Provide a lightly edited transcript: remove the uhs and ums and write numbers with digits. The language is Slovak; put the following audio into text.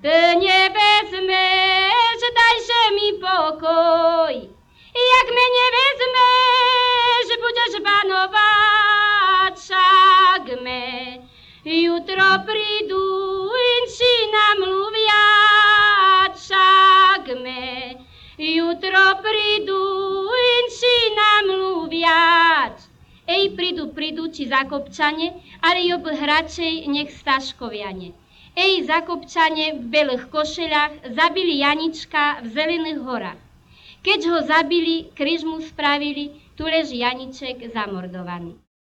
nevezmeš, dajže mi pokoj. Jak me nevezmeš, budeš banovať, však me jutro prídu inši namluviať, však me jutro prídu inši namluviať. Ej, prídu, či Zakopčane, ale job hračej nech Staškoviane. Ej, Zakopčane v belých košeľách zabili Janička v Zelených horách. Keď ho zabili, kríž mu spravili, tu leží Janiček zamordovaný.